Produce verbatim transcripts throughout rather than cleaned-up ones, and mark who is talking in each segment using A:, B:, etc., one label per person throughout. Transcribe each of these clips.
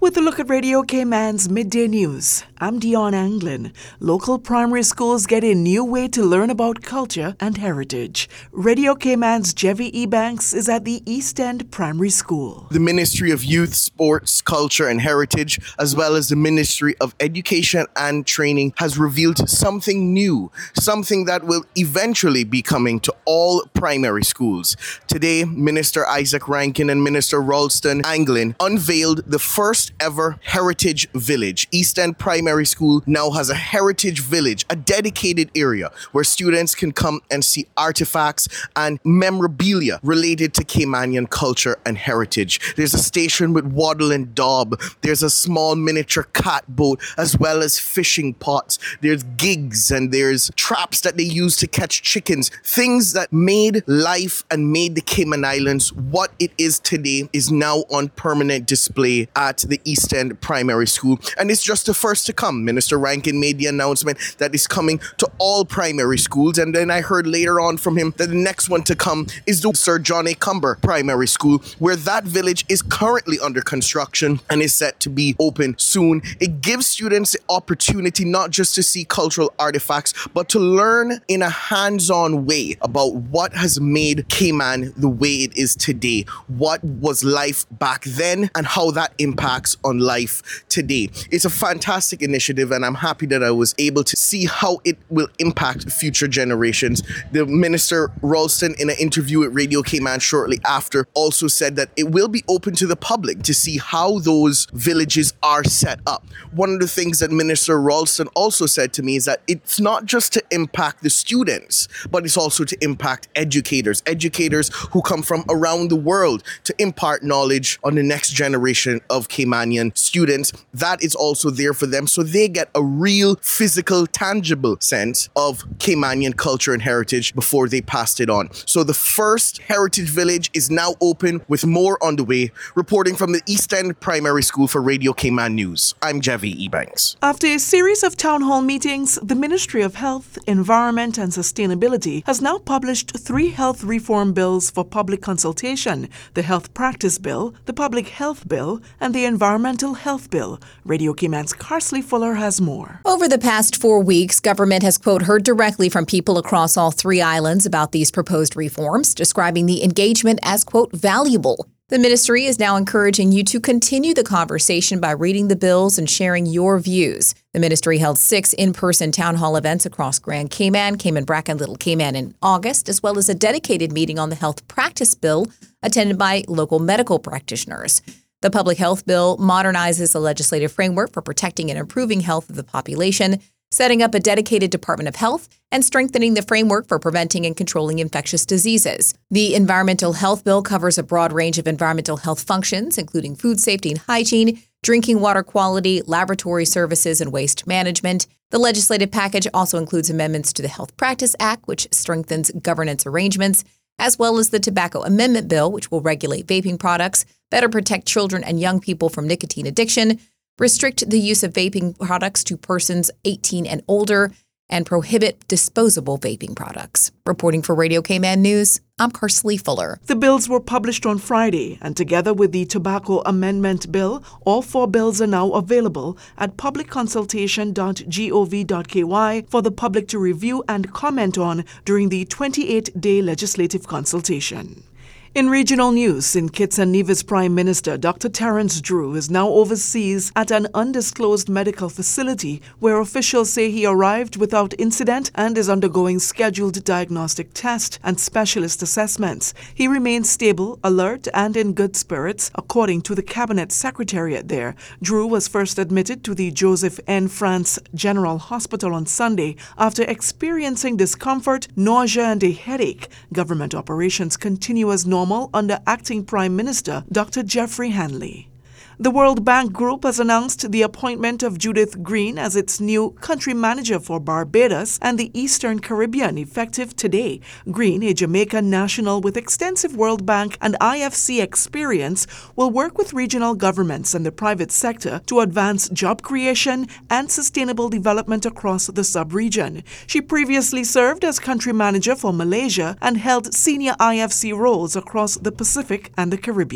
A: With a look at Radio Cayman's Midday News, I'm Dion Anglin. Local primary schools get a new way to learn about culture and heritage. Radio Cayman's Jevy Ebanks is at the East End Primary School.
B: The Ministry of Youth, Sports, Culture and Heritage, as well as the Ministry of Education and Training, has revealed something new, something that will eventually be coming to all primary schools. Today, Minister Isaac Rankin and Minister Ralston Anglin unveiled the first ever Heritage Village. East End Primary School now has a Heritage Village, a dedicated area where students can come and see artifacts and memorabilia related to Caymanian culture and heritage. There's a station with waddle and daub. There's a small miniature cat boat, as well as fishing pots. There's gigs and there's traps that they use to catch chickens. Things that made life and made the Cayman Islands what it is today is now on permanent display at the East End Primary School. And it's just the first to come. Minister Rankin made the announcement that it's coming to all primary schools. And then I heard later on from him that the next one to come is the Sir John A. Cumber Primary School, where that village is currently under construction and is set to be open soon. It gives students the opportunity not just to see cultural artifacts, but to learn in a hands-on way about what has made Cayman the way it is today, what was life back then, and how that impacts on life today. It's a fantastic initiative, and I'm happy that I was able to see how it will impact future generations. The Minister Ralston, in an interview with Radio Cayman shortly after, also said that it will be open to the public to see how those villages are set up. One of the things that Minister Ralston also said to me is that it's not just to impact the students, but it's also to impact educators, educators who come from around the world to impart knowledge on the next generation of Caymanian students. That is also there for them, so they get a real physical, tangible sense of Caymanian culture and heritage before they passed it on. So the first Heritage Village is now open, with more on the way. Reporting from the East End Primary School for Radio Cayman News, I'm Jevy Ebanks.
A: After a series of town hall meetings, the Ministry of Health, Environment and Sustainability has now published three health reform bills for public consultation: the Health Practice Bill, the Public Health Bill, and the Environmental Health Bill. Radio Cayman's Carsley Fuller has more.
C: Over the past four weeks, government has, quote, heard directly from people across all three islands about these proposed reforms, describing the engagement as, quote, valuable. The ministry is now encouraging you to continue the conversation by reading the bills and sharing your views. The ministry held six in-person town hall events across Grand Cayman, Cayman Brac, and Little Cayman in August, as well as a dedicated meeting on the Health Practice Bill attended by local medical practitioners. The Public Health Bill modernizes the legislative framework for protecting and improving health of the population, setting up a dedicated Department of Health, and strengthening the framework for preventing and controlling infectious diseases. The Environmental Health Bill covers a broad range of environmental health functions, including food safety and hygiene, drinking water quality, laboratory services, and waste management. The legislative package also includes amendments to the Health Practice Act, which strengthens governance arrangements, as well as the Tobacco Amendment Bill, which will regulate vaping products, better protect children and young people from nicotine addiction, restrict the use of vaping products to persons eighteen and older, and prohibit disposable vaping products. Reporting for Radio Cayman News, I'm Carsley Fuller.
A: The bills were published on Friday, and together with the Tobacco Amendment Bill, all four bills are now available at public consultation dot gov dot k y for the public to review and comment on during the twenty-eight day legislative consultation. In regional news, in Kitts and Nevis Prime Minister Doctor Terence Drew is now overseas at an undisclosed medical facility where officials say he arrived without incident and is undergoing scheduled diagnostic tests and specialist assessments. He remains stable, alert, and in good spirits, according to the Cabinet Secretariat there. Drew was first admitted to the Joseph N. France General Hospital on Sunday after experiencing discomfort, nausea, and a headache. Government operations continue as normal under Acting Prime Minister Doctor Jeffrey Hanley. The World Bank Group has announced the appointment of Judith Green as its new country manager for Barbados and the Eastern Caribbean, effective today. Green, a Jamaican national with extensive World Bank and I F C experience, will work with regional governments and the private sector to advance job creation and sustainable development across the sub-region. She previously served as country manager for Malaysia and held senior I F C roles across the Pacific and the Caribbean.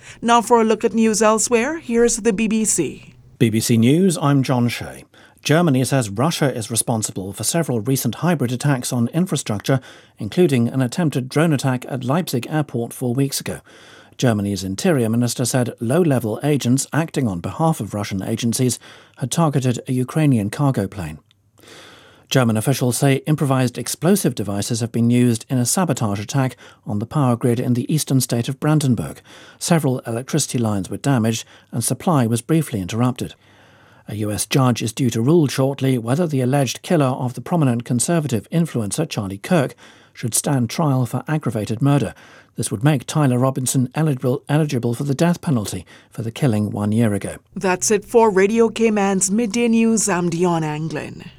A: Now for a look at news elsewhere, here's the B B C.
D: B B C News, I'm John Shea. Germany says Russia is responsible for several recent hybrid attacks on infrastructure, including an attempted drone attack at Leipzig airport four weeks ago. Germany's interior minister said low-level agents acting on behalf of Russian agencies had targeted a Ukrainian cargo plane. German officials say improvised explosive devices have been used in a sabotage attack on the power grid in the eastern state of Brandenburg. Several electricity lines were damaged and supply was briefly interrupted. A U S judge is due to rule shortly whether the alleged killer of the prominent conservative influencer Charlie Kirk should stand trial for aggravated murder. This would make Tyler Robinson eligible, eligible for the death penalty for the killing one year ago.
A: That's it for Radio Cayman's Midday News. I'm Dion Anglin.